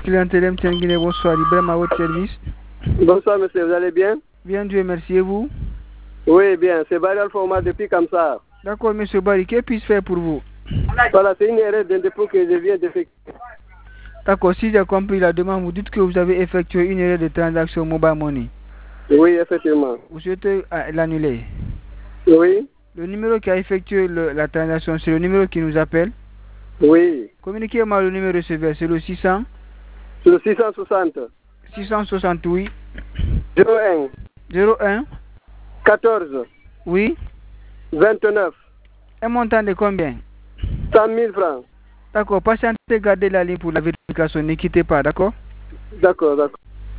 clientèle MTN Guinée, bonsoir. Ibrahim à votre service. Bonsoir monsieur, vous allez bien? Bien, Dieu merci. Et vous? Oui, bien. C'est Barry Alpha depuis Kamsar. D'accord, monsieur Barry. Que puis-je faire pour vous? Voilà, c'est une erreur de dépôt que je viens d'effectuer. D'accord, si j'ai compris la demande, vous dites que vous avez effectué une erreur de transaction mobile money. Oui, effectivement. Vous souhaitez l'annuler? Oui. Le numéro qui a effectué la transaction, c'est le numéro qui nous appelle? Oui. Communiquez-moi le numéro recevé, c'est le 600? C'est le 660. 668. 01. 01. 14. Oui. 29. Un montant de combien? 100 000 francs. D'accord, patientez, gardez la ligne pour la vérification, ne quittez pas, d'accord? D'accord, d'accord.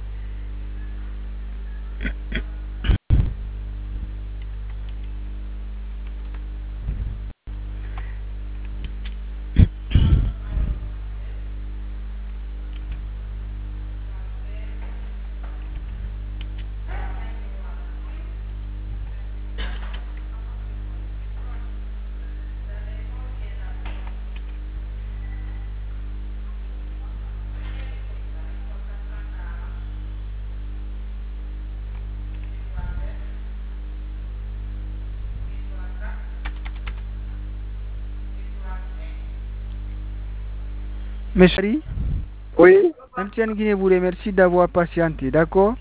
Monsieur? Oui. MTN Guinée vous remercie d'avoir patienté, d'accord?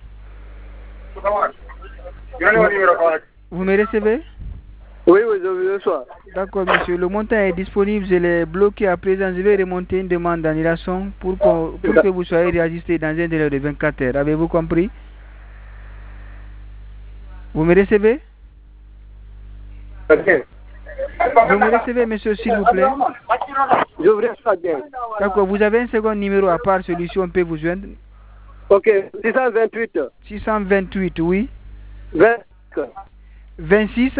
Vous me recevez? Oui, oui, je vous reçois. D'accord, monsieur. Le montant est disponible. Je l'ai bloqué à présent. Je vais remonter une demande d'annulation pour que vous soyez réajusté dans un délai de 24 heures. Avez-vous compris? Vous me recevez? Ok. Vous me recevez, monsieur, s'il vous plaît? Je vous reçois bien. D'accord. Vous avez un second numéro à part celui-ci, on peut vous joindre? Ok. 628. 628, oui. 20. 26.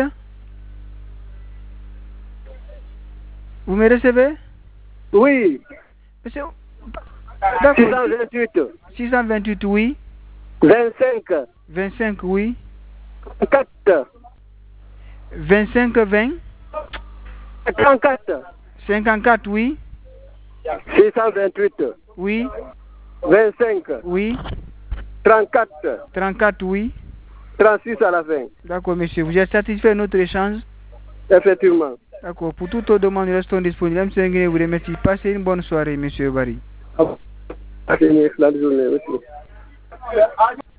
Vous me recevez? Oui. Monsieur? D'accord. 628. 628, oui. 25. 25, oui. 4. 25, 20. 34. 54, oui. 628. Oui. 25. Oui. 34. 34, oui. 36 à la fin. D'accord, monsieur. Vous êtes satisfait de notre échange? Effectivement. D'accord. Pour toute autre demande, nous restons disponibles. M. Nguyen vous remercie. Passez une bonne soirée, monsieur Barry. À finir la journée aussi.